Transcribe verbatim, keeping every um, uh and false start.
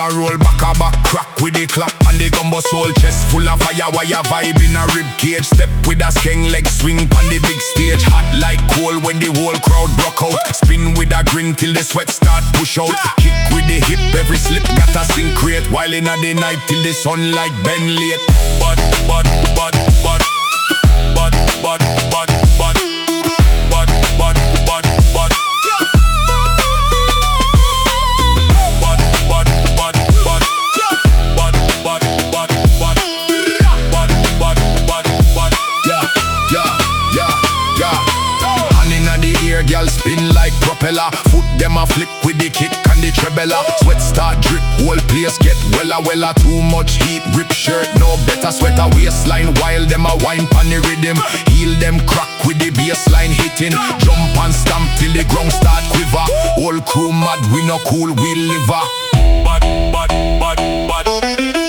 a roll back a back crack with the clap and the gumbo soul chest full of fire wire vibe in a rib cage. Step with a skeng leg swing on the big stage. Hot like coal when the whole crowd broke out. Spin with a grin till the sweat start push out. Kick with the hip, every slip got a syncrate. While in the night till the sunlight bend late. But, but, but, but, but, but, but, but, but, but, but, but. Girl spin like propeller. Foot them a flip with the kick and the treble. Sweat start drip, whole place get wella wella. Too much heat, rip shirt, no better sweater. Waistline while them a wine pan the rhythm. Heel them crack with the baseline hitting. Jump and stamp till the ground start quiver. Whole crew mad, we no cool, we liver. But, but, but, but